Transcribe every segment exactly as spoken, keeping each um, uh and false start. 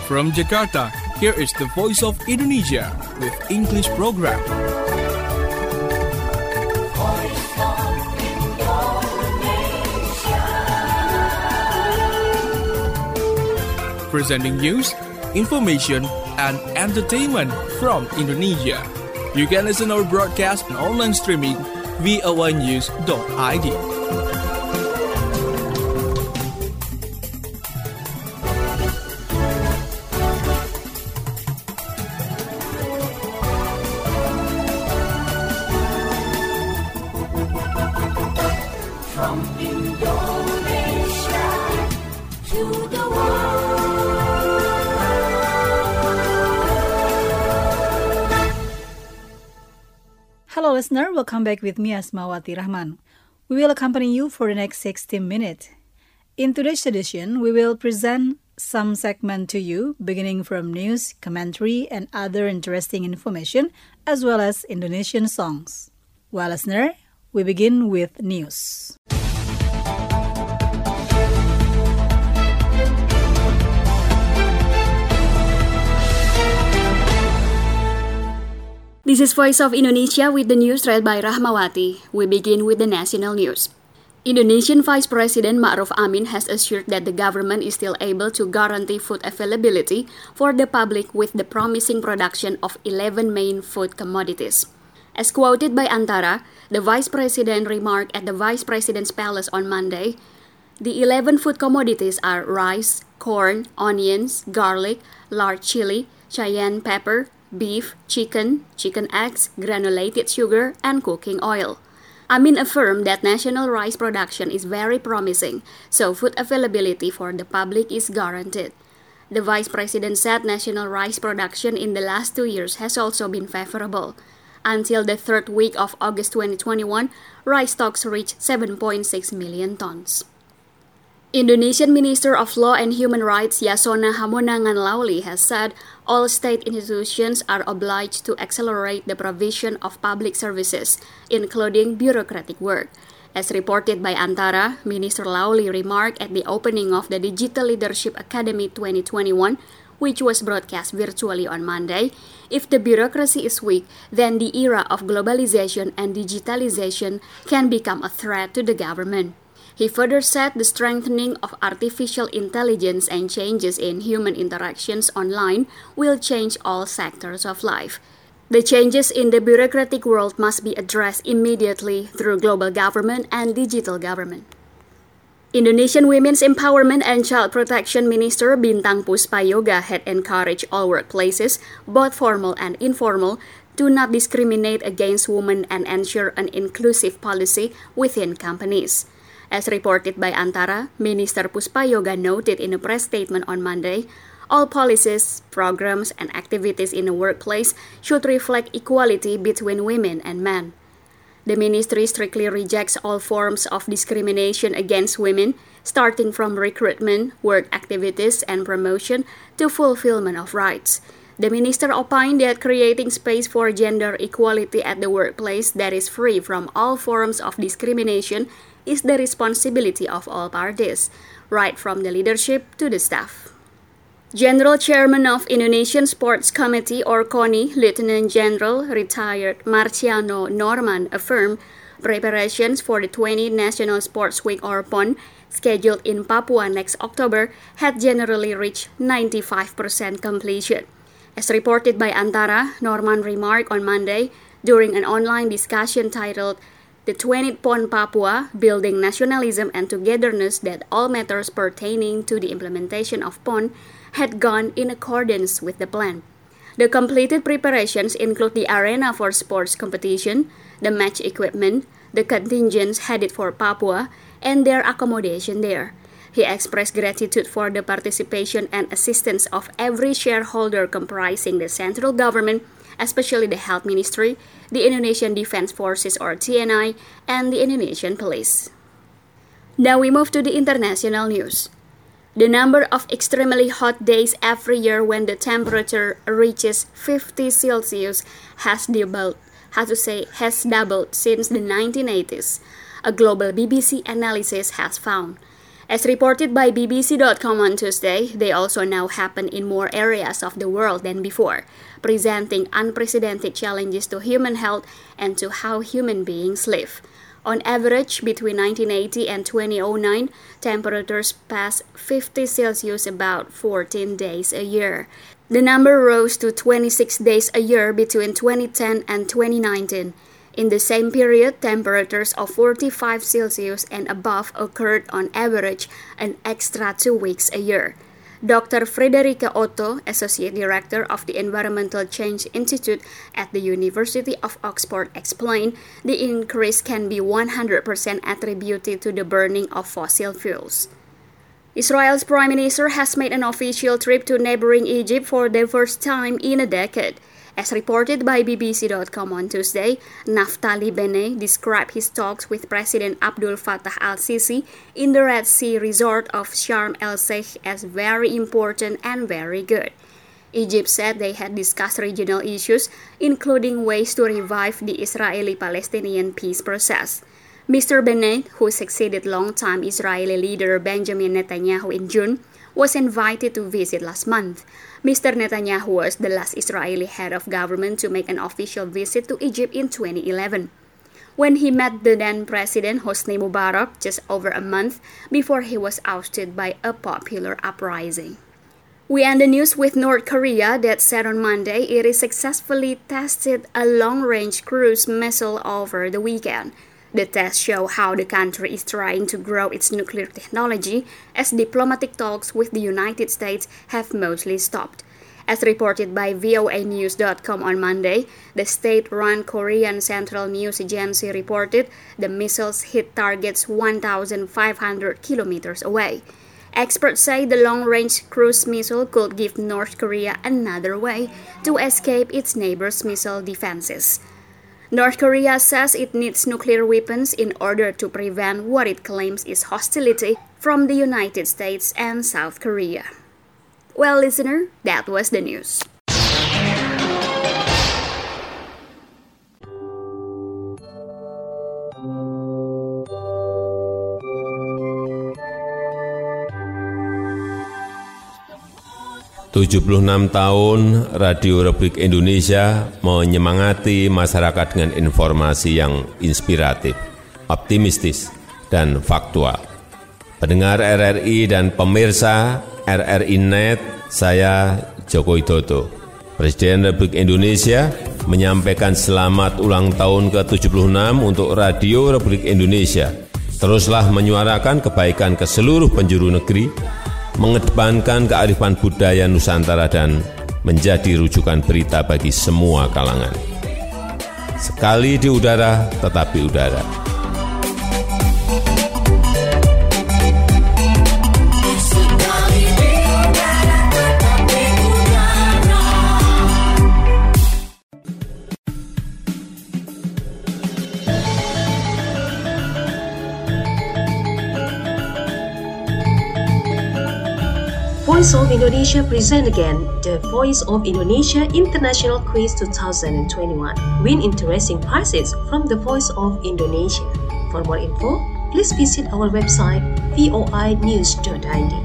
From Jakarta, here is the Voice of Indonesia with English program. Voice of Indonesia. Presenting news, information, and entertainment from Indonesia. You can listen our broadcast and online streaming v o a news dot i d. From Indonesia to the world. Hello listener, welcome back with me Asmawati Rahman. We will accompany you for the next sixty minutes. In today's edition, we will present some segment to you, beginning from news, commentary, and other interesting information, as well as Indonesian songs. Well, listener, we begin with news. This is Voice of Indonesia with the news read by Rahmawati. We begin with the national news. Indonesian Vice President Ma'ruf Amin has assured that the government is still able to guarantee food availability for the public with the promising production of eleven main food commodities. As quoted by Antara, the Vice President remarked at the Vice President's Palace on Monday, the eleven food commodities are rice, corn, onions, garlic, large chili, cayenne pepper, beef, chicken, chicken eggs, granulated sugar, and cooking oil. Amin affirmed that national rice production is very promising, so food availability for the public is guaranteed. The Vice President said national rice production in the last two years has also been favorable. Until the third week of August twenty twenty-one, rice stocks reached seven point six million tons. Indonesian Minister of Law and Human Rights Yasona Hamonangan Lauli has said all state institutions are obliged to accelerate the provision of public services, including bureaucratic work. As reported by Antara, Minister Lauli remarked at the opening of the Digital Leadership Academy twenty twenty-one, which was broadcast virtually on Monday, if the bureaucracy is weak, then the era of globalization and digitalization can become a threat to the government. He further said the strengthening of artificial intelligence and changes in human interactions online will change all sectors of life. The changes in the bureaucratic world must be addressed immediately through global government and digital government. Indonesian Women's Empowerment and Child Protection Minister Bintang Puspayoga had encouraged all workplaces, both formal and informal, to not discriminate against women and ensure an inclusive policy within companies. As reported by Antara, Minister Puspayoga noted in a press statement on Monday, all policies, programs, and activities in the workplace should reflect equality between women and men. The ministry strictly rejects all forms of discrimination against women, starting from recruitment, work activities, and promotion to fulfillment of rights. The minister opined that creating space for gender equality at the workplace that is free from all forms of discrimination is the responsibility of all parties, right from the leadership to the staff. General Chairman of Indonesian Sports Committee or KONI, Lieutenant General retired Marciano Norman affirmed preparations for the twentieth National Sports Week or PON, scheduled in Papua next October, had generally reached ninety-five percent completion. As reported by Antara, Norman remarked on Monday during an online discussion titled The twentieth PON Papua, Building Nationalism and Togetherness, that all matters pertaining to the implementation of PON had gone in accordance with the plan. The completed preparations include the arena for sports competition, the match equipment, the contingents headed for Papua, and their accommodation there. He expressed gratitude for the participation and assistance of every shareholder comprising the central government, especially the Health Ministry, the Indonesian Defense Forces or T N I, and the Indonesian Police. Now we move to the international news. The number of extremely hot days every year when the temperature reaches fifty Celsius has doubled, how to say, has doubled since the nineteen eighties, a global B B C analysis has found. As reported by B B C dot com on Tuesday, they also now happen in more areas of the world than before, presenting unprecedented challenges to human health and to how human beings live. On average, between nineteen eighty and two thousand nine, temperatures passed fifty Celsius about fourteen days a year. The number rose to twenty-six days a year between twenty ten and twenty nineteen. In the same period, temperatures of forty-five Celsius and above occurred on average an extra two weeks a year. Doctor Friederike Otto, Associate Director of the Environmental Change Institute at the University of Oxford, explained the increase can be one hundred percent attributed to the burning of fossil fuels. Israel's Prime Minister has made an official trip to neighboring Egypt for the first time in a decade. As reported by B B C dot com on Tuesday, Naftali Bennett described his talks with President Abdul Fattah al-Sisi in the Red Sea resort of Sharm el-Sheikh as very important and very good. Egypt said they had discussed regional issues, including ways to revive the Israeli-Palestinian peace process. Mister Bennett, who succeeded longtime Israeli leader Benjamin Netanyahu in June, was invited to visit last month. Mister Netanyahu was the last Israeli head of government to make an official visit to Egypt in twenty eleven, when he met the then president Hosni Mubarak just over a month before he was ousted by a popular uprising. We end the news with North Korea that said on Monday it is successfully tested a long-range cruise missile over the weekend. The tests show how the country is trying to grow its nuclear technology as diplomatic talks with the United States have mostly stopped. As reported by V O A News dot com on Monday, the state-run Korean Central News Agency reported the missiles hit targets one thousand five hundred kilometers away. Experts say the long-range cruise missile could give North Korea another way to escape its neighbors' missile defenses. North Korea says it needs nuclear weapons in order to prevent what it claims is hostility from the United States and South Korea. Well, listener, that was the news. tujuh puluh enam tahun Radio Republik Indonesia menyemangati masyarakat dengan informasi yang inspiratif, optimistis, dan faktual. Pendengar R R I dan pemirsa R R I Net, saya Joko Widodo, Presiden Republik Indonesia, menyampaikan selamat ulang tahun ke tujuh puluh enam untuk Radio Republik Indonesia. Teruslah menyuarakan kebaikan ke seluruh penjuru negeri, mengedepankan kearifan budaya Nusantara dan menjadi rujukan berita bagi semua kalangan. Sekali di udara, tetap di udara. Voice of Indonesia present again the Voice of Indonesia International Quiz twenty twenty-one. Win interesting prizes from the Voice of Indonesia. For more info, please visit our website v o i news dot i d.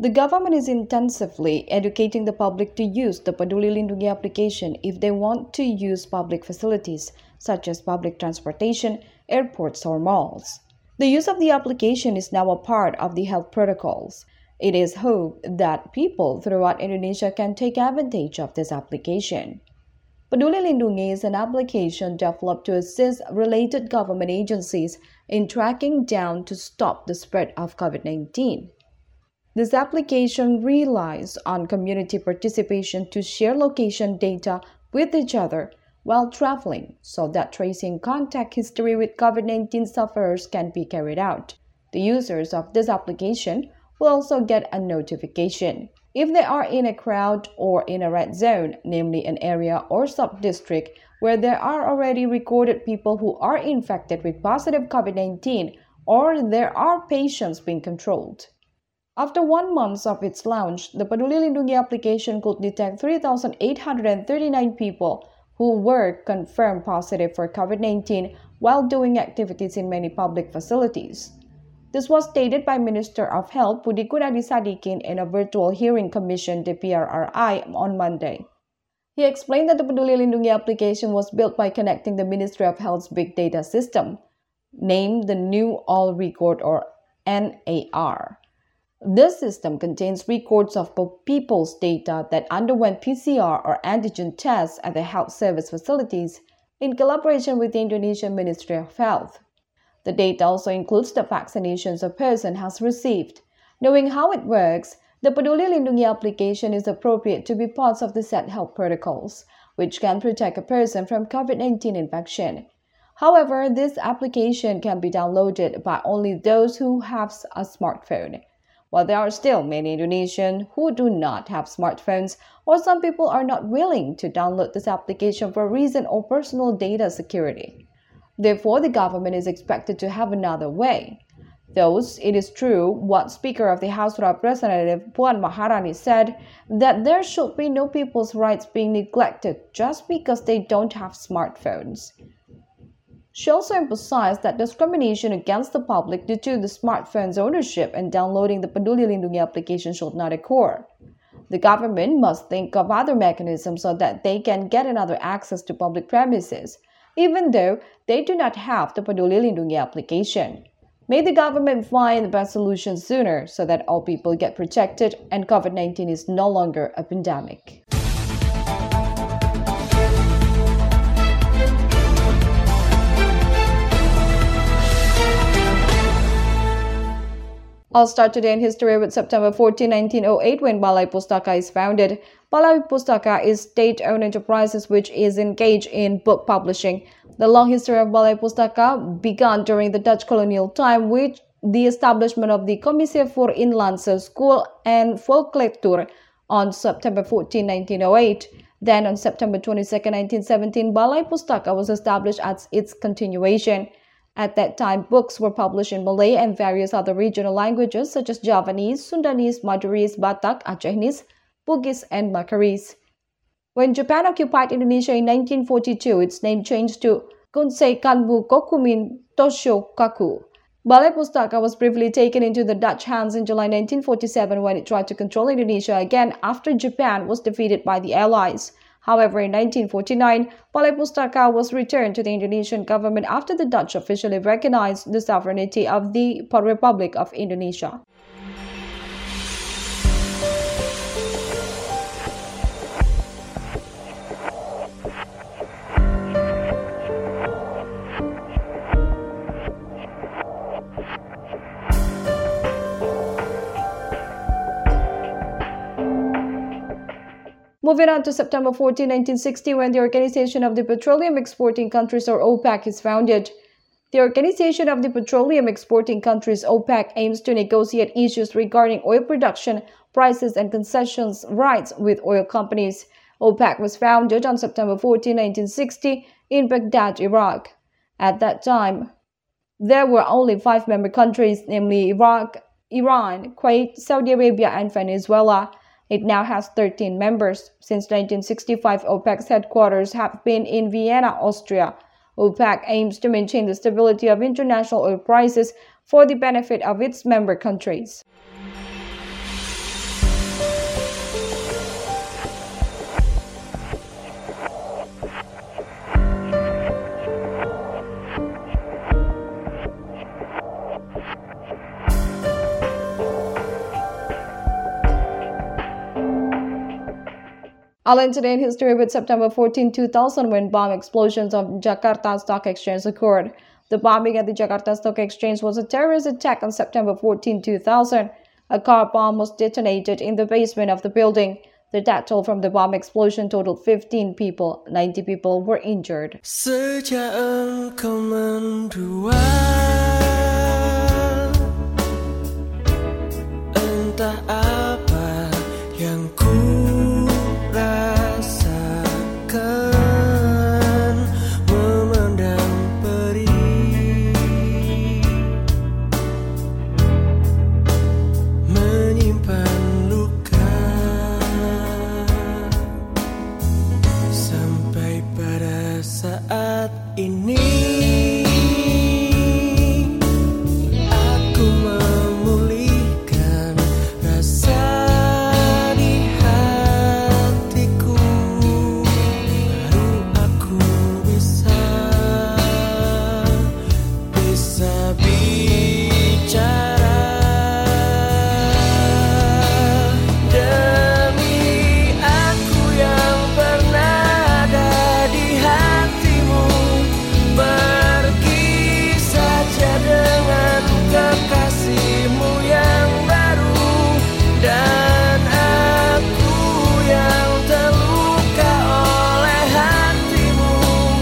The government is intensively educating the public to use the Peduli Lindungi application if they want to use public facilities, such as public transportation, airports, or malls. The use of the application is now a part of the health protocols. It is hoped that people throughout Indonesia can take advantage of this application. Peduli Lindungi is an application developed to assist related government agencies in tracking down to stop the spread of COVID nineteen. This application relies on community participation to share location data with each other while traveling so that tracing contact history with COVID nineteen sufferers can be carried out. The users of this application will also get a notification if they are in a crowd or in a red zone, namely an area or sub-district where there are already recorded people who are infected with positive COVID nineteen or there are patients being controlled. After one month of its launch, the Peduli Lindungi application could detect three thousand eight hundred thirty-nine people who were confirmed positive for COVID nineteen while doing activities in many public facilities. This was stated by Minister of Health Budi Gunadi Sadikin in a virtual hearing commissioned the P R R I on Monday. He explained that the Peduli Lindungi application was built by connecting the Ministry of Health's big data system, named the New All Record or N A R. This system contains records of people's data that underwent P C R or antigen tests at the health service facilities in collaboration with the Indonesian Ministry of Health. The data also includes the vaccinations a person has received. Knowing how it works, the Peduli Lindungi application is appropriate to be part of the set health protocols, which can protect a person from COVID nineteen infection. However, this application can be downloaded by only those who have a smartphone. While there are still many Indonesians who do not have smartphones, or some people are not willing to download this application for reason or personal data security. Therefore, the government is expected to have another way. Thus, it is true what Speaker of the House of Representatives Puan Maharani said, that there should be no people's rights being neglected just because they don't have smartphones. She also emphasized that discrimination against the public due to the smartphone's ownership and downloading the Peduli Lindungi application should not occur. The government must think of other mechanisms so that they can get another access to public premises, even though they do not have the Peduli Lindungi application. May the government find the best solution sooner so that all people get protected and COVID nineteen is no longer a pandemic. I'll start today in history with September fourteenth, nineteen oh eight, when Balai Pustaka is founded. Balai Pustaka is state-owned enterprise which is engaged in book publishing. The long history of Balai Pustaka began during the Dutch colonial time with the establishment of the Commissie voor Inlandse School and Volkslectuur on September fourteenth, nineteen oh eight. Then on September twenty-second, nineteen seventeen, Balai Pustaka was established as its continuation. At that time, books were published in Malay and various other regional languages such as Javanese, Sundanese, Madurese, Batak, Acehese, Bugis, and Macaris. When Japan occupied Indonesia in nineteen forty-two, its name changed to Kunsei Kanbu Kokumin Tosho Kaku. Balai Pustaka was briefly taken into the Dutch hands in July nineteen forty-seven when it tried to control Indonesia again after Japan was defeated by the Allies. However, in nineteen forty-nine, Balai Pustaka was returned to the Indonesian government after the Dutch officially recognized the sovereignty of the Republic of Indonesia. Moving on to September fourteenth, nineteen sixty, when the Organization of the Petroleum Exporting Countries, or OPEC, is founded. The Organization of the Petroleum Exporting Countries, OPEC, aims to negotiate issues regarding oil production, prices, and concessions rights with oil companies. OPEC was founded on September fourteenth, nineteen sixty, in Baghdad, Iraq. At that time, there were only five member countries, namely Iraq, Iran, Kuwait, Saudi Arabia, and Venezuela. It now has thirteen members. Since nineteen sixty-five, OPEC's headquarters have been in Vienna, Austria. OPEC aims to maintain the stability of international oil prices for the benefit of its member countries. All incident in history with September fourteenth, two thousand, when bomb explosions of Jakarta Stock Exchange occurred. The bombing at the Jakarta Stock Exchange was a terrorist attack on September fourteenth, two thousand. A car bomb was detonated in the basement of the building. The death toll from the bomb explosion totaled fifteen people. ninety people were injured. Sejak engkau mendua, entah apa yang ku rasakan, memandang perih, menyimpan luka, sampai pada saat ini aku memulihkan rasa di hatiku, baru aku bisa bisa bicara. Demi aku yang pernah ada di hatimu, pergi saja dengan kekasihmu yang baru. Dan aku yang terluka oleh hatimu,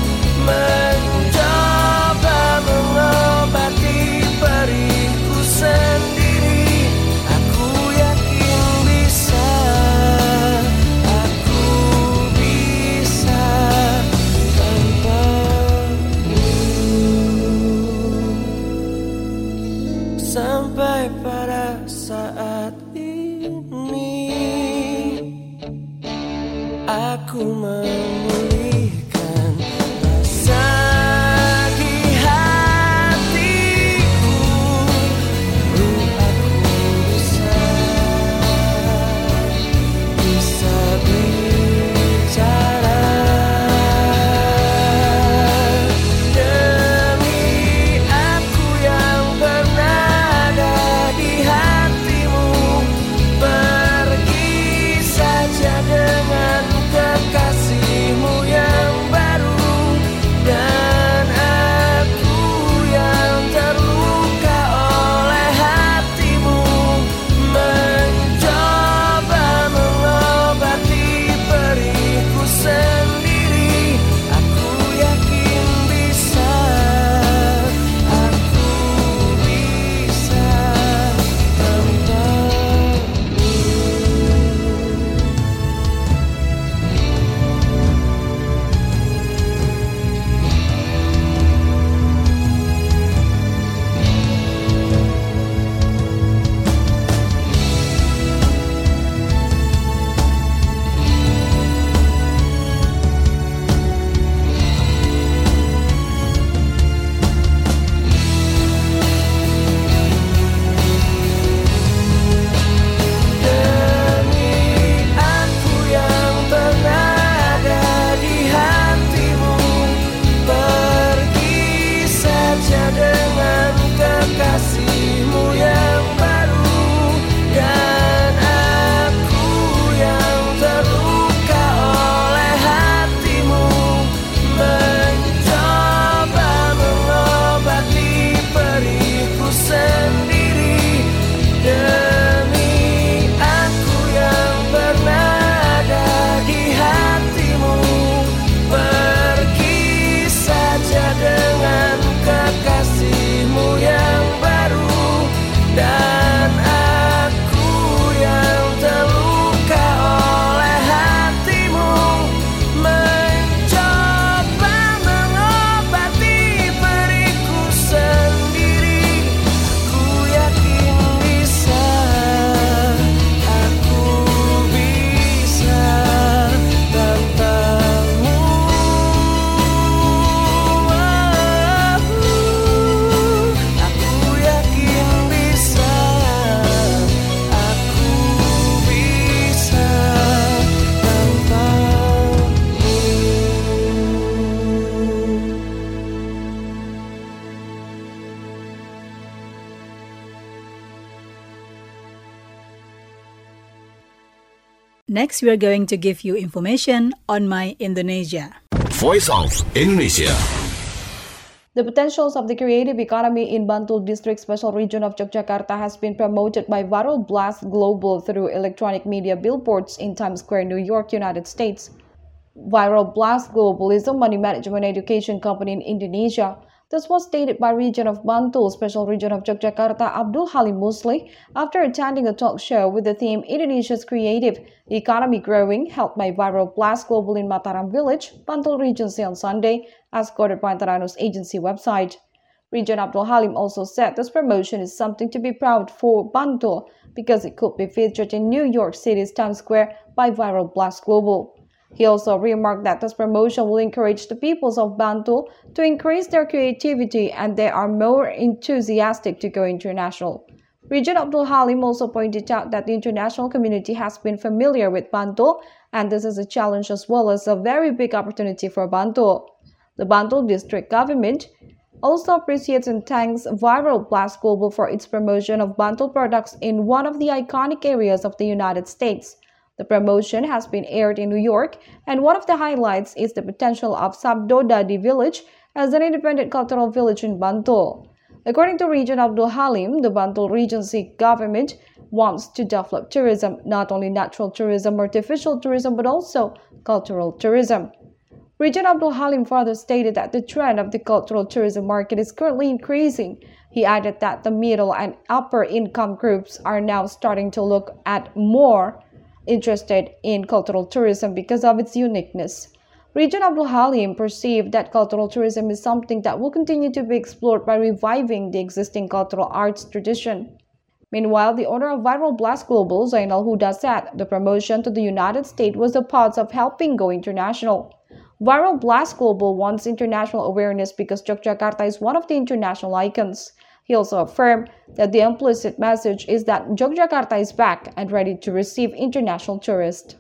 mencoba mengobati perihku sendiri. Aku yakin bisa, aku bisa tanpamu. Sampai pada saat ini aku memulihkan rasa di hatiku, baru aku bisa bisa bicara. Demi aku yang pernah ada di Next, we are going to give you information on My Indonesia. Voice of Indonesia. The potentials of the creative economy in Bantul District Special Region of Yogyakarta has been promoted by Viral Blast Global through electronic media billboards in Times Square, New York, United States. Viral Blast Global is a money management education company in Indonesia. This was stated by Region of Bantul, Special Region of Yogyakarta, Abdul Halim Musli, after attending a talk show with the theme Indonesia's Creative Economy Growing, held by Viral Blast Global in Mataram Village, Bantul Regency on Sunday, as quoted by Antara News Agency website. Region Abdul Halim also said this promotion is something to be proud for Bantul because it could be featured in New York City's Times Square by Viral Blast Global. He also remarked that this promotion will encourage the peoples of Bantul to increase their creativity and they are more enthusiastic to go international. Region Abdul Halim also pointed out that the international community has been familiar with Bantul and this is a challenge as well as a very big opportunity for Bantul. The Bantul district government also appreciates and thanks Viral Blast Global for its promotion of Bantul products in one of the iconic areas of the United States. The promotion has been aired in New York, and one of the highlights is the potential of Sabdodadi Village as an independent cultural village in Bantul. According to Region Abdul Halim, the Bantul Regency government wants to develop tourism, not only natural tourism, artificial tourism, but also cultural tourism. Region Abdul Halim further stated that the trend of the cultural tourism market is currently increasing. He added that the middle and upper income groups are now starting to look at more interested in cultural tourism because of its uniqueness. Region Abdul Halim perceived that cultural tourism is something that will continue to be explored by reviving the existing cultural arts tradition. Meanwhile, the owner of Viral Blast Global, Zainal Huda, said the promotion to the United States was a part of helping go international. Viral Blast Global wants international awareness because Yogyakarta is one of the international icons. He also affirmed that the implicit message is that Yogyakarta is back and ready to receive international tourists.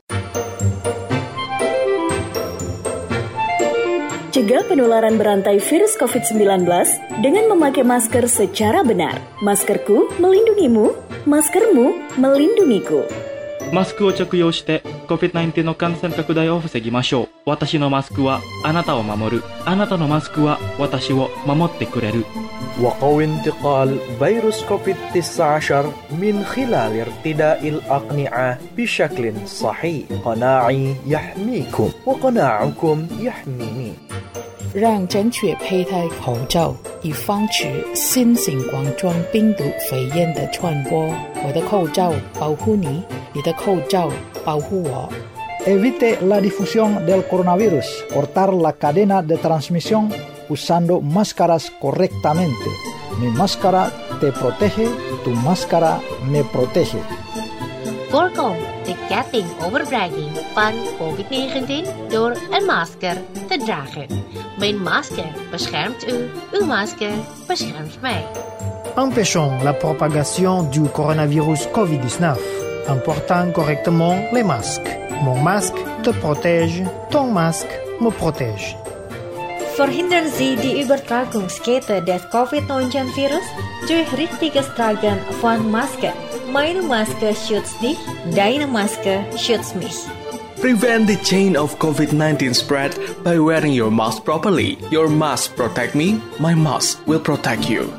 Cegah penularan berantai virus covid sembilan belas dengan memakai masker secara benar. Maskerku melindungimu, maskermu melindungiku. マスクを着用して コビッドナインティーン の感染拡大を防ぎましょう。私のマスクはあなたを守る。あなたのマスクは私を守ってくれる。 وقوي انتقال فيروس كوفيد تسعة عشر من خلال ارتداء الأقنعة بشكل صحيح. قناعي يحميكم وقناعكم يحميني. 让正确佩戴口罩，以防止新型冠状病毒肺炎的传播。我的口罩保护你，你的口罩保护我。 Evite la difusión del coronavirus, cortar la cadena de transmisión usando máscaras correctamente. Mi máscara te protege, tu máscara me protege. Voorkom de ketting overbrenging van covid negentien door een masker te dragen. Mijn masker beschermt u, uw masker beschermt mij. Empêchons la propagation du coronavirus covid dix-neuf en portant correctement les masques. Mon masque te protège, ton masque me protège. Verhindern Sie die Übertragungskette des covid neunzehn Virus durch richtiges Tragen von Masken. Meine Maske schützt dich, deine Maske schützt mich. Prevent the chain of covid nineteen spread by wearing your mask properly. Your mask protect me, my mask will protect you.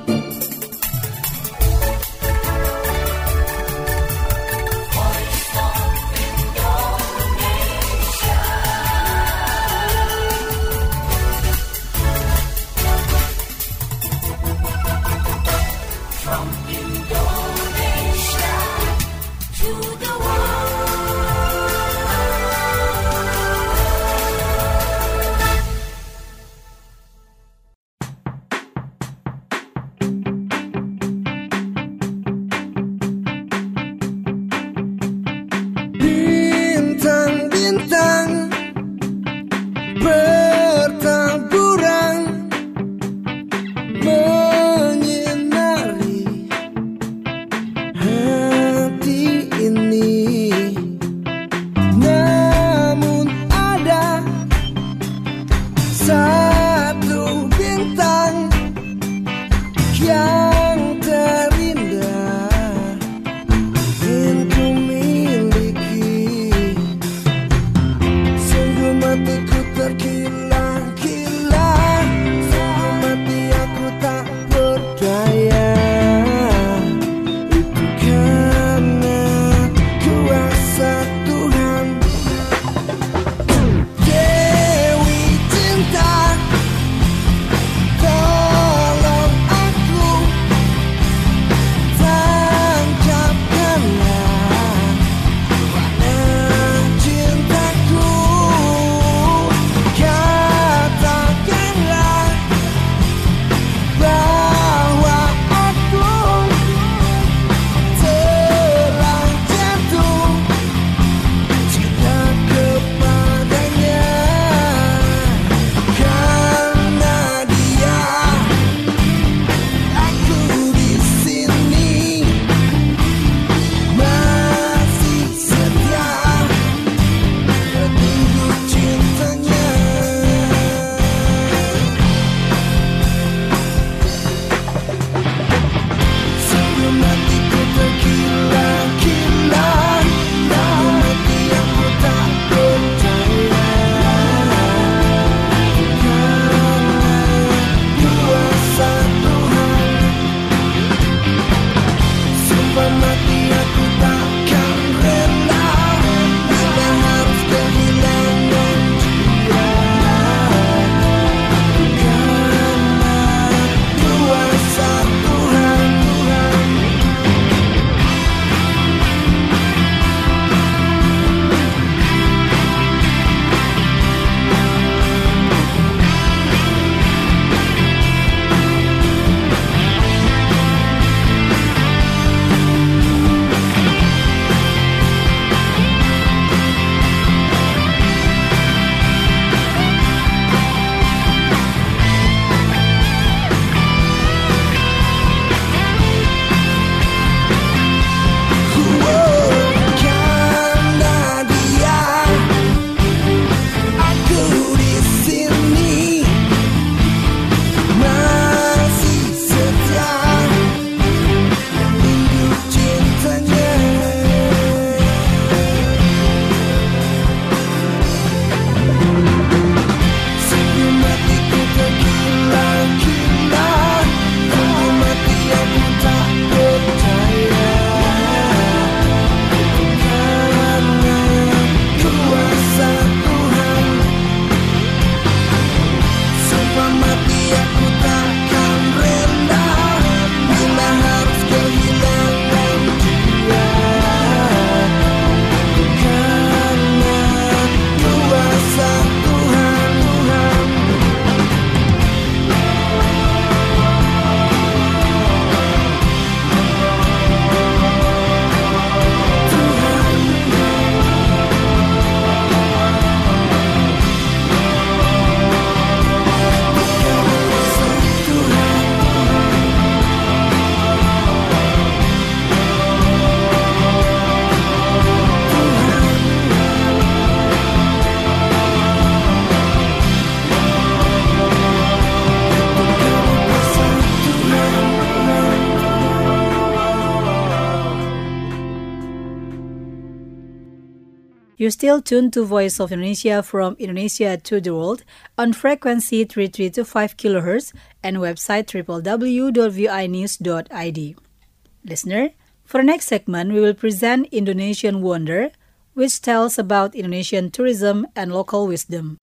You're still tuned to Voice of Indonesia from Indonesia to the world on frequency thirty-three to five kilohertz and website w w w dot v i news dot i d. Listener, for the next segment, we will present Indonesian Wonder, which tells about Indonesian tourism and local wisdom.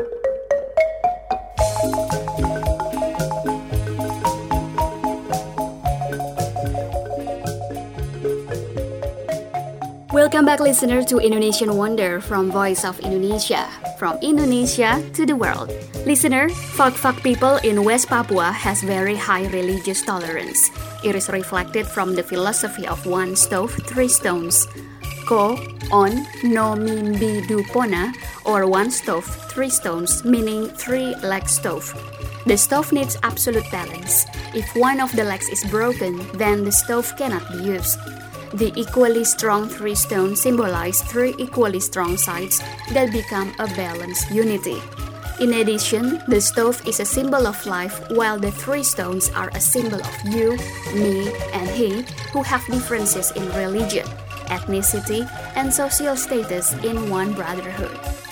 Welcome back, listener, to Indonesian Wonder from Voice of Indonesia, from Indonesia to the world. Listener, Fak-Fak people in West Papua has very high religious tolerance. It is reflected from the philosophy of one stove, three stones. Ko, on, no mimbi du pona, or one stove, three stones, meaning three-leg stove. The stove needs absolute balance. If one of the legs is broken, then the stove cannot be used. The equally strong three stones symbolize three equally strong sides that become a balanced unity. In addition, the stove is a symbol of life, while the three stones are a symbol of you, me, and he, who have differences in religion, ethnicity, and social status in one brotherhood.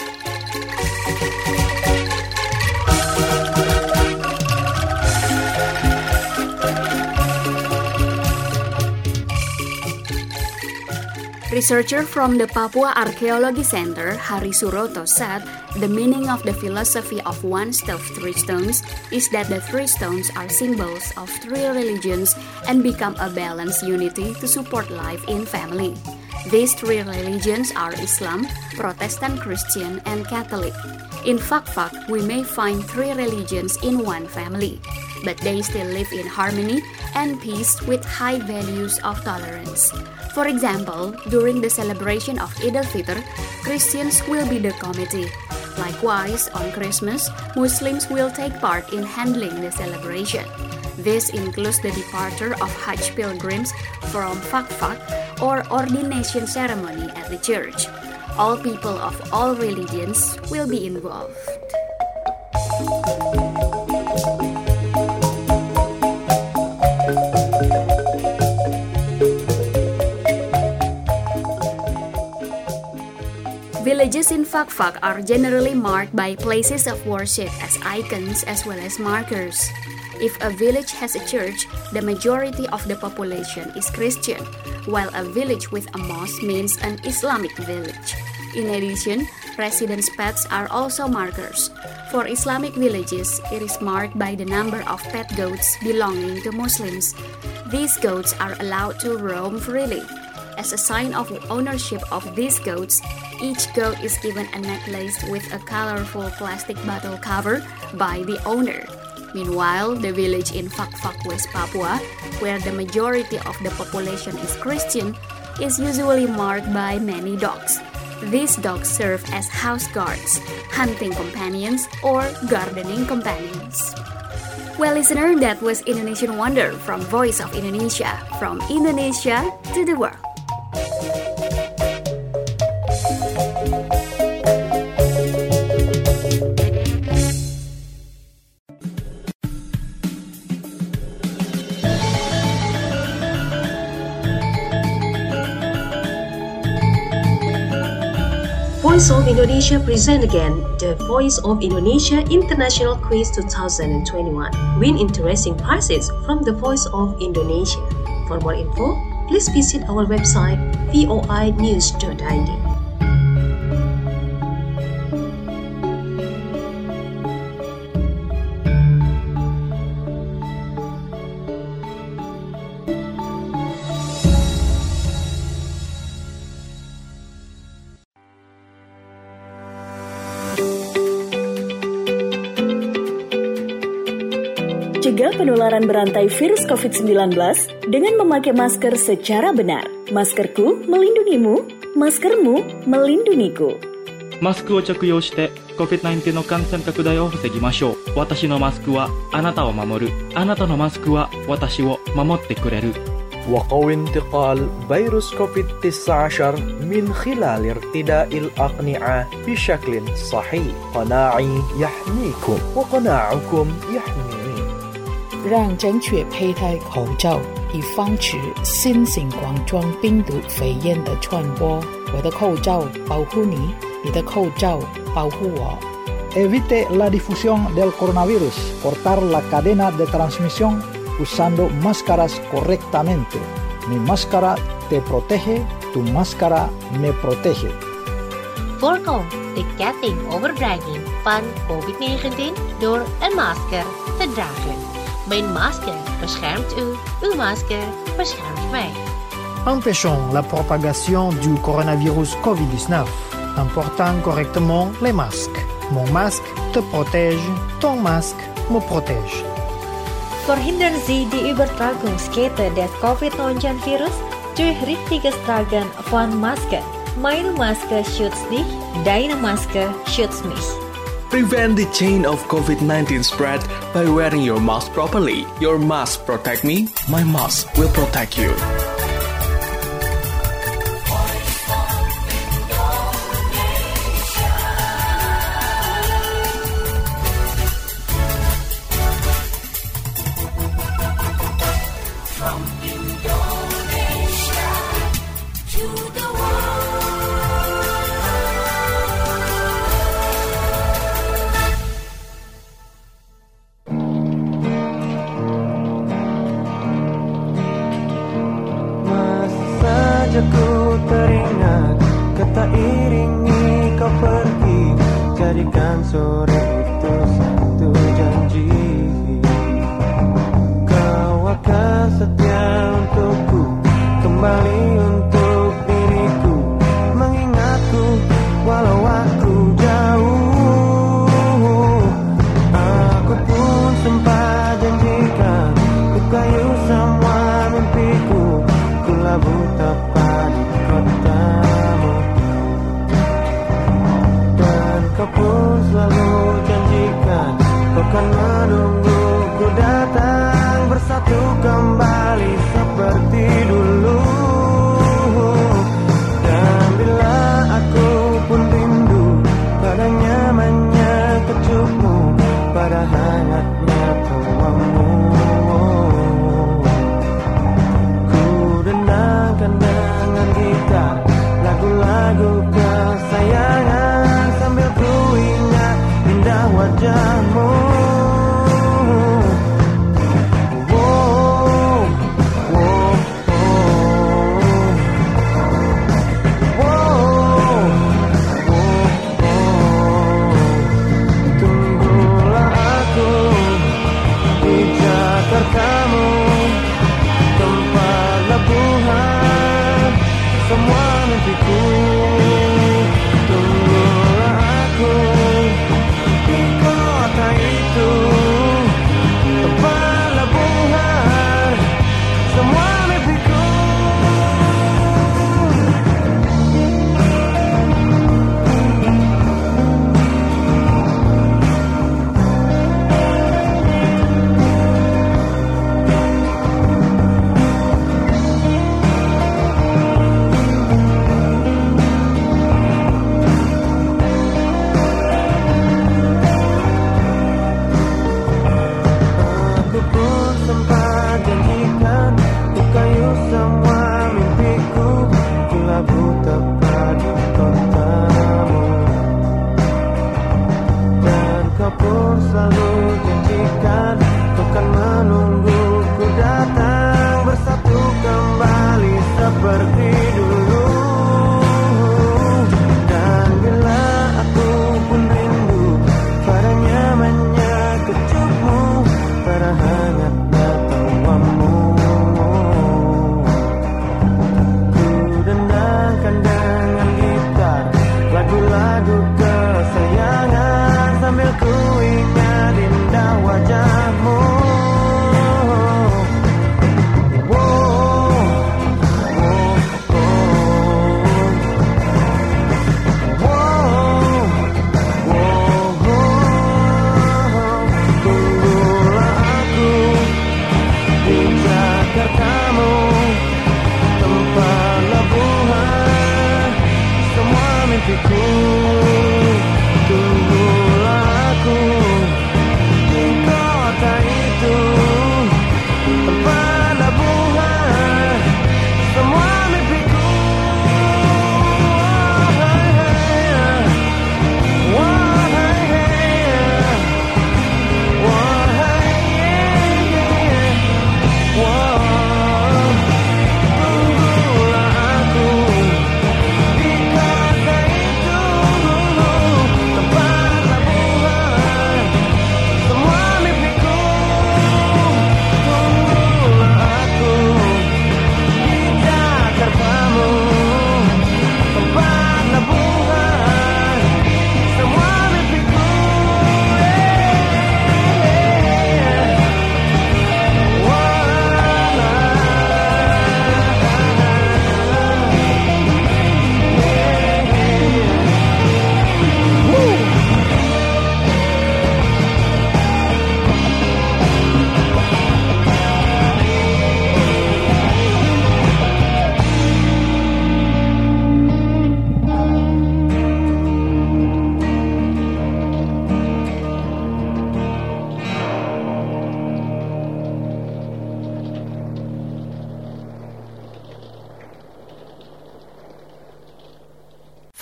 Researcher from the Papua Archaeology Center, Hari Suroto, said the meaning of the philosophy of one stove, three stones is that the three stones are symbols of three religions and become a balanced unity to support life in family. These three religions are Islam, Protestant Christian, and Catholic. In Fak-Fak, we may find three religions in one family, but they still live in harmony and peace with high values of tolerance. For example, during the celebration of Eid al-Fitr, Christians will be the committee. Likewise, on Christmas, Muslims will take part in handling the celebration. This includes the departure of Hajj pilgrims from Fak-Fak or ordination ceremony at the church. All people of all religions will be involved. Villages in Fak-Fak are generally marked by places of worship as icons as well as markers. If a village has a church, the majority of the population is Christian, while a village with a mosque means an Islamic village. In addition, residents' pets are also markers. For Islamic villages, it is marked by the number of pet goats belonging to Muslims. These goats are allowed to roam freely. As a sign of ownership of these goats, each goat is given a necklace with a colorful plastic bottle cover by the owner. Meanwhile, the village in Fak-Fak, West Papua, where the majority of the population is Christian, is usually marked by many dogs. These dogs serve as house guards, hunting companions, or gardening companions. Well, listener, that was Indonesian Wonder from Voice of Indonesia, from Indonesia to the world. Voice of Indonesia present again the Voice of Indonesia International Quiz twenty twenty-one. Win interesting prizes from the Voice of Indonesia. For more info, please visit our website v o i news dot i d. Cegah penularan berantai virus covid sembilan belas dengan memakai masker secara benar. Maskerku melindungimu, maskermu melindungiku. マスクを着用して コビッドナインティーン の感染拡大を防ぎましょう。私のマスクはあなたを守る。あなたのマスクは私を守ってくれる。 وقوي انتقال فيروس كوفيد تسعة عشر من خلال ارتداء الأقنعة بشكل صحيح. قناعي يحميكم وقناعكم يحميني. 让正确佩戴口罩以防止新型冠状病毒肺炎的传播。我的口罩保护你，你的口罩保护我。 Evite la difusión del coronavirus. Cortar la cadena de transmisión usando máscaras correctamente. Mi máscara te protege, tu máscara me protege. Voorkom de ketting overdraging van covid negentien door een masker te dragen. Mijn masker beschermt u, uw masker beschermt mij. Empêchons la propagation du coronavirus covid dix-neuf en portant correctement les masques. Mon masque te protège, ton masque me protège. Verhindern Sie die Übertragungskette des covid neunzehn Virus durch richtiges Tragen von Maske. Meine Maske schützt dich, deine Maske schützt mich. Prevent the chain of covid nineteen spread by wearing your mask properly. Your mask protect me, my mask will protect you. Ku teringat kata iringi kau pergi, jadikan sore itu satu janji. Kau akan setia untukku, kembali untuk diriku, mengingatku walau aku jauh. Aku pun sempat janjikan ku kayu semua mimpiku, ku labuh tepat kotamu, dan kau pun selalu janjikan kau kan menungguku datang bersatu kembali seperti dulu. Dan bila aku pun rindu pada nyamannya kecupmu, pada hangatnya tuamu, ku dendangkan dengan gitar lagu-lagu kesayangan sambil ku ingat indah wajahmu. Wow, wow, wow, wow, wow. Tunggulah aku di Jakartamu, tempat labuhan semua mimpiku. Tunggulah aku di kota itu, tempat labuhan semua mimpiku.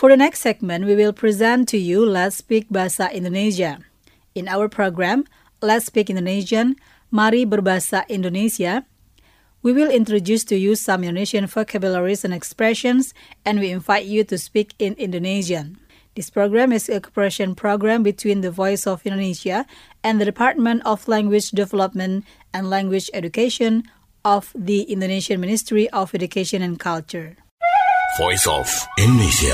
For the next segment, we will present to you Let's Speak Bahasa Indonesia. In our program, Let's Speak Indonesian, Mari Berbahasa Indonesia, we will introduce to you some Indonesian vocabularies and expressions, and we invite you to speak in Indonesian. This program is a cooperation program between the Voice of Indonesia and the Department of Language Development and Language Education of the Indonesian Ministry of Education and Culture. Voice of Indonesia.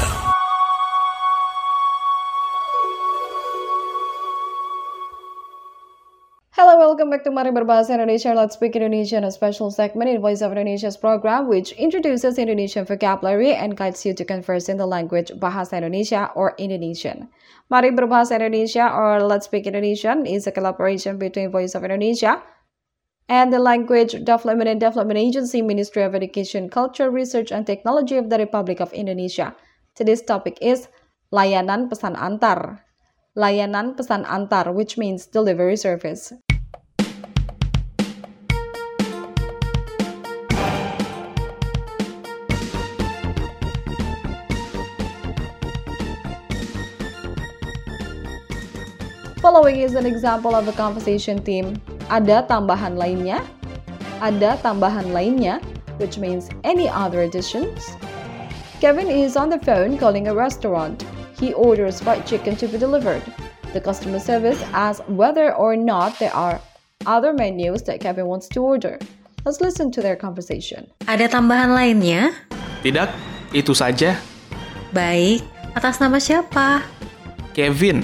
Hello, welcome back to Mari Berbahasa Indonesia. Let's Speak Indonesian, a special segment in Voice of Indonesia's program which introduces Indonesian vocabulary and guides you to converse in the language Bahasa Indonesia or Indonesian. Mari Berbahasa Indonesia or Let's Speak Indonesian is a collaboration between Voice of Indonesia and the Language Development and Development Agency, Ministry of Education, Culture, Research and Technology of the Republic of Indonesia. Today's topic is layanan pesan antar. Layanan pesan antar, which means delivery service. Following is an example of a conversation theme. Ada tambahan lainnya? Ada tambahan lainnya, which means any other additions? Kevin is on the phone calling a restaurant. He orders fried chicken to be delivered. The customer service asks whether or not there are other menus that Kevin wants to order. Let's listen to their conversation. Ada tambahan lainnya? Tidak, itu saja. Baik, atas nama siapa? Kevin.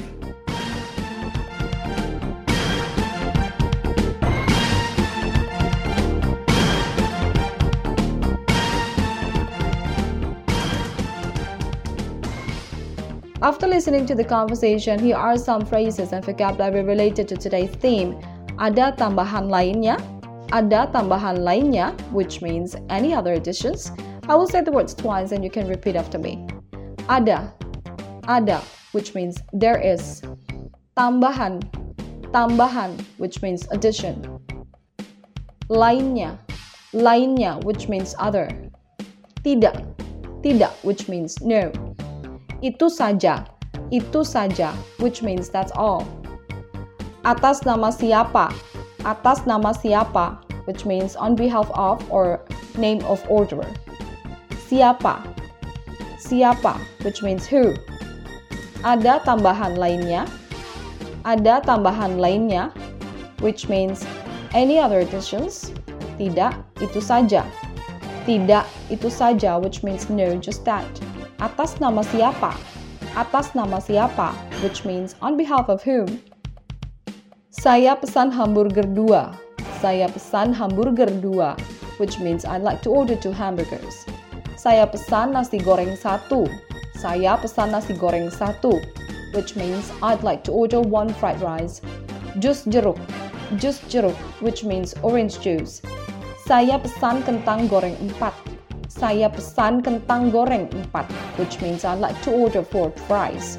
After listening to the conversation, here are some phrases and vocabulary related to today's theme. Ada tambahan lainnya? Ada tambahan lainnya, which means any other additions. I will say the words twice and you can repeat after me. Ada, ada, which means there is. Tambahan, tambahan, which means addition. Lainnya, lainnya, which means other. Tidak, tidak, which means no. Itu saja, itu saja, which means that's all. Atas nama siapa, atas nama siapa, which means on behalf of or name of orderer. Siapa, siapa, which means who. Ada tambahan lainnya, ada tambahan lainnya, which means any other additions. Tidak, itu saja. Tidak, itu saja, which means no, just that. Atas nama siapa? Atas nama siapa? Which means on behalf of whom? Saya pesan hamburger dua. Saya pesan hamburger dua, which means I'd like to order two hamburgers. Saya pesan nasi goreng satu. Saya pesan nasi goreng satu, which means I'd like to order one fried rice. Jus jeruk. Jus jeruk, which means orange juice. Saya pesan kentang goreng empat. Saya pesan kentang goreng empat, which means I'd like to order four fries.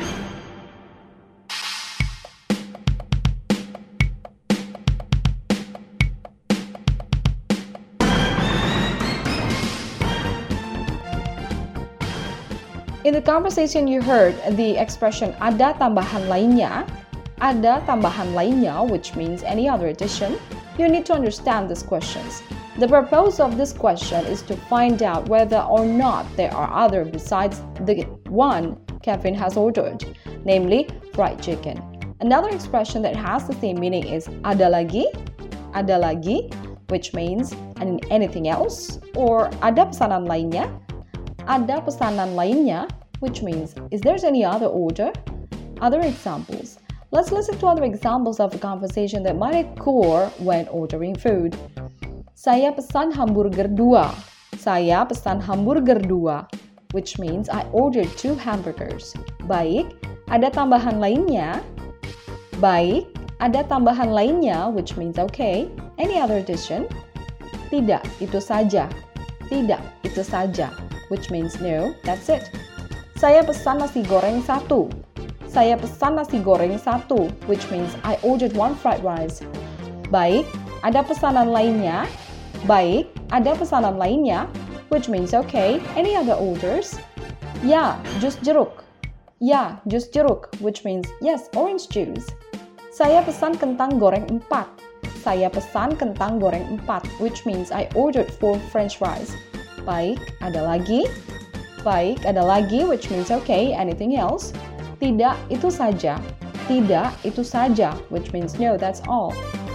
In the conversation you heard the expression ada tambahan lainnya, ada tambahan lainnya, which means any other addition. You need to understand these questions. The purpose of this question is to find out whether or not there are other besides the one Kevin has ordered, namely fried chicken. Another expression that has the same meaning is ada lagi, ada lagi, which means anything else, or ada pesanan lainnya, ada pesanan lainnya, which means is there any other order? Other examples. Let's listen to other examples of a conversation that might occur when ordering food. Saya pesan hamburger dua. Saya pesan hamburger dua, which means I ordered two hamburgers. Baik, ada tambahan lainnya? Baik, ada tambahan lainnya, which means okay. Any other addition? Tidak, itu saja. Tidak, itu saja, which means no, that's it. Saya pesan nasi goreng satu. Saya pesan nasi goreng satu, which means I ordered one fried rice. Baik, ada pesanan lainnya? Baik, ada pesanan lainnya, which means okay. Any other orders? Ya, jus jeruk. Ya, jus jeruk, which means yes, orange juice. Saya pesan kentang goreng empat. Saya pesan kentang goreng empat, which means I ordered four french fries. Baik, ada lagi. Baik, ada lagi, which means okay, anything else? Tidak, itu saja. Tidak, itu saja, which means no, that's all.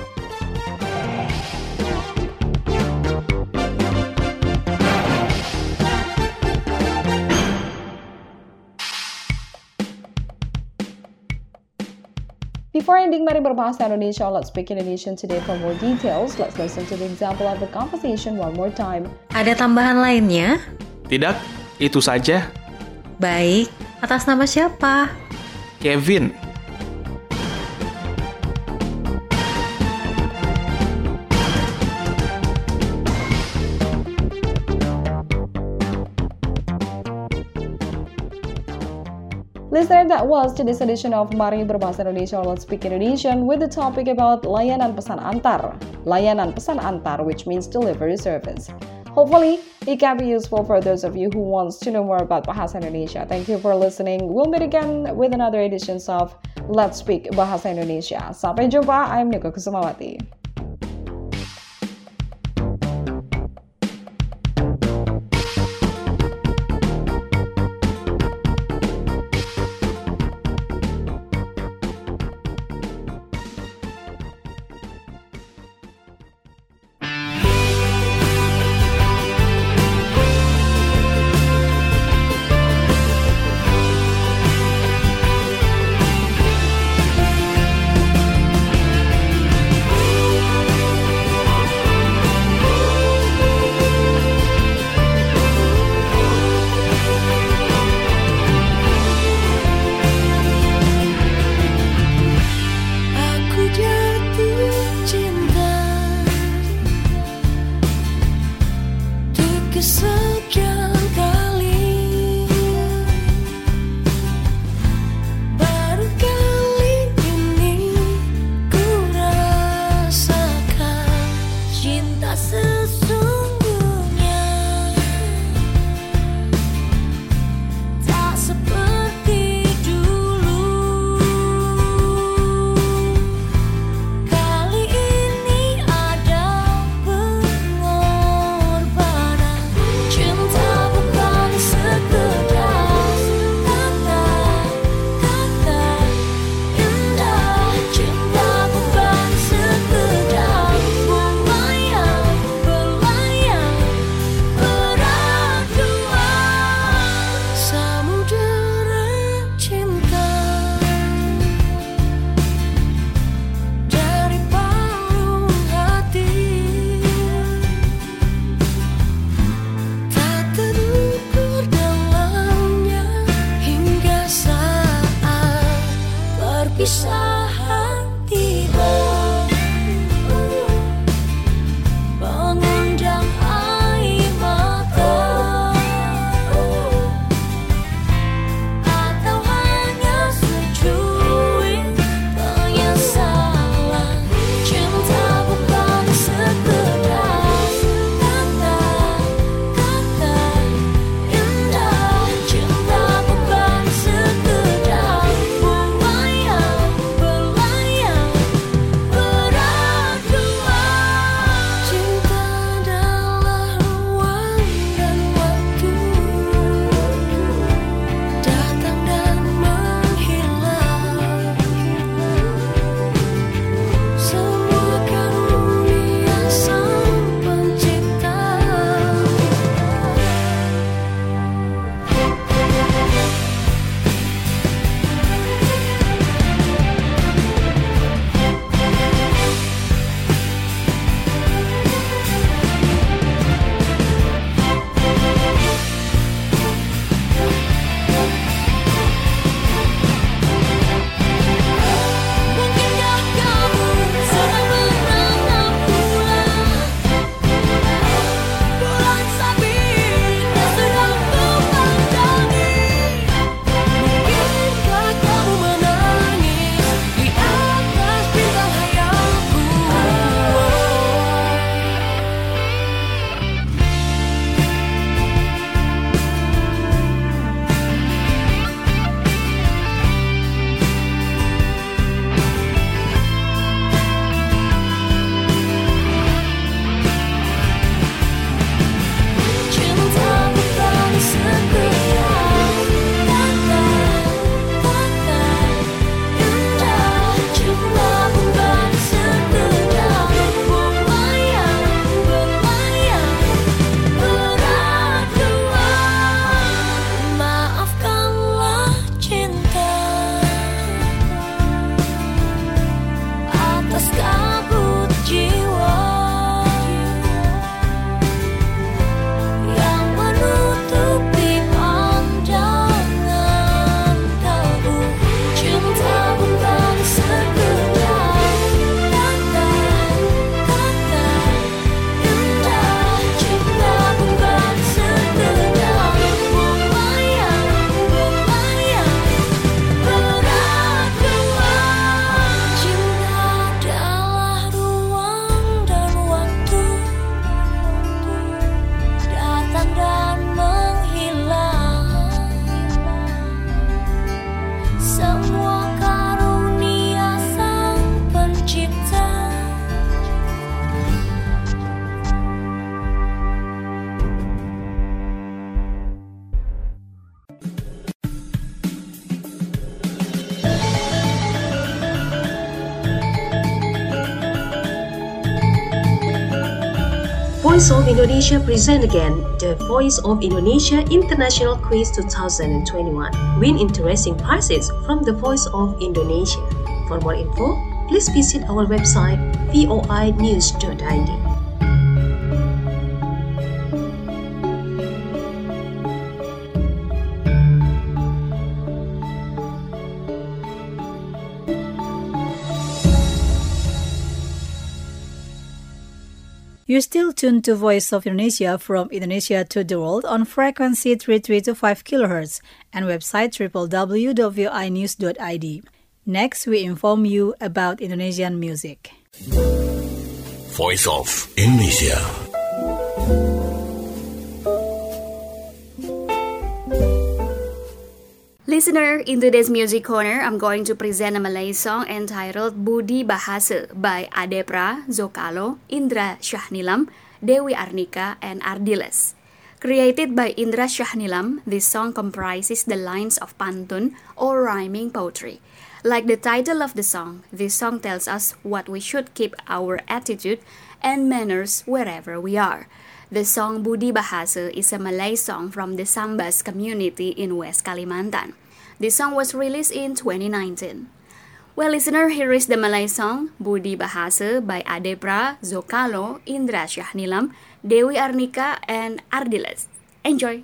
Before ending Mari Berbahasa Indonesia, let's speak Indonesian today. For more details, let's listen to the example of the conversation one more time. Ada tambahan lainnya? Tidak, itu saja. Baik, atas nama siapa? Kevin. Listener, that was today's edition of Mari Berbahasa Indonesia, Let's Speak Indonesian, with the topic about layanan pesan antar. Layanan pesan antar, which means delivery service. Hopefully, it can be useful for those of you who wants to know more about Bahasa Indonesia. Thank you for listening. We'll meet again with another editions of Let's Speak Bahasa Indonesia. Sampai jumpa, I'm Nika Kusumawati. Voice of Indonesia present again the Voice of Indonesia International Quiz twenty twenty-one. Win interesting prizes from the Voice of Indonesia. For more info, please visit our website v o i news dot i d. You're still tuned to Voice of Indonesia from Indonesia to the World on frequency thirty-three to five kilohertz and website w w w dot v o i news dot i d. Next, we inform you about Indonesian music. Voice of Indonesia. Listener, in today's music corner, I'm going to present a Malay song entitled Budi Bahasa by Adepra, Zokalo, Indra Shahnilam, Dewi Arnika, and Ardiles. Created by Indra Shahnilam, this song comprises the lines of pantun or rhyming poetry. Like the title of the song, this song tells us what we should keep our attitude and manners wherever we are. The song Budi Bahasa is a Malay song from the Sambas community in West Kalimantan. This song was released in twenty nineteen. Well, listener, here is the Malay song Budi Bahasa by Adepra, Zokalo, Indra Shahnilam, Dewi Arnika, and Ardiles. Enjoy!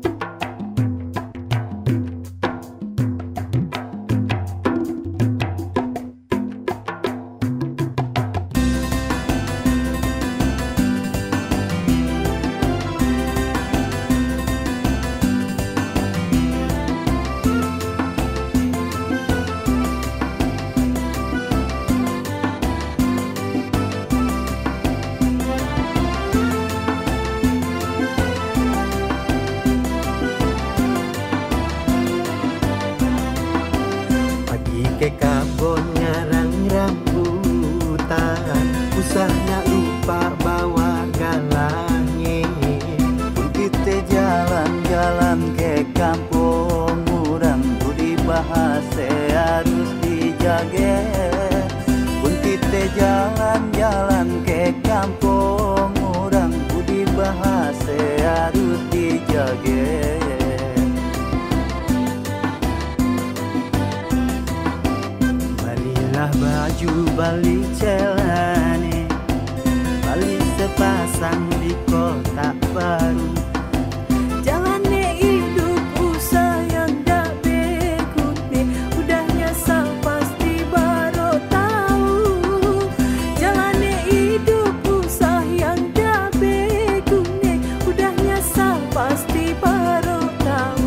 Ke kabon ngarang rambutan, usahnya lupa bawa galangnya. Pun kita jalan-jalan ke kampung, orang budi bahasa harus dijaga. Pun kita jalan-jalan ke kampung, orang budi bahasa harus dijaga. Baju balik celane, balik sepasang di kota baru. Jalane hidup usah yang dak bekune, udah nyasal pasti baru tahu. Jalane hidup usah yang dak bekune, udah nyasal pasti baru tahu.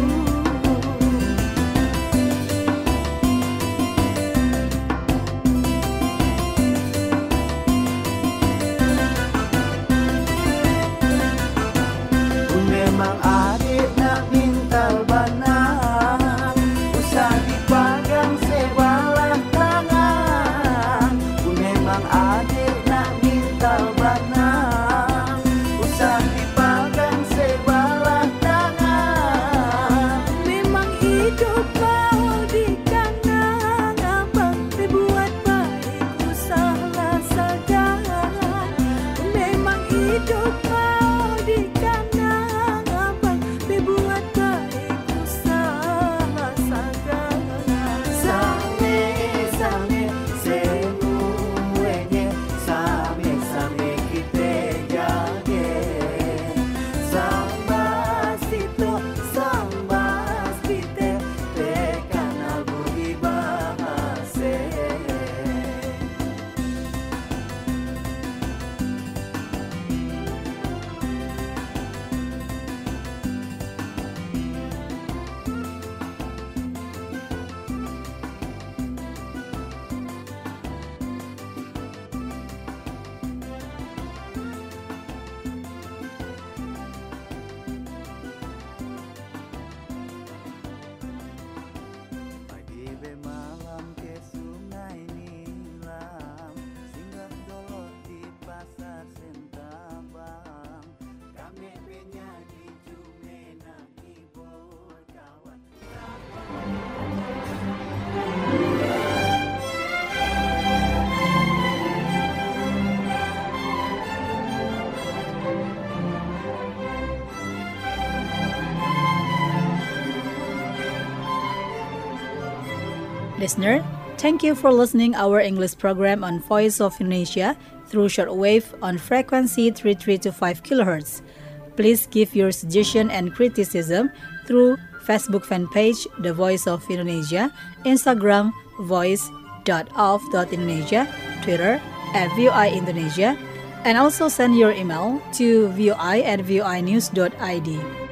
Listener, thank you for listening our English program on Voice of Indonesia through shortwave on frequency thirty-three to five kilohertz. Please give your suggestion and criticism through Facebook fan page The Voice of Indonesia, Instagram voice dot of dot indonesia, Twitter at V O I Indonesia, and also send your email to voi at voinews dot id.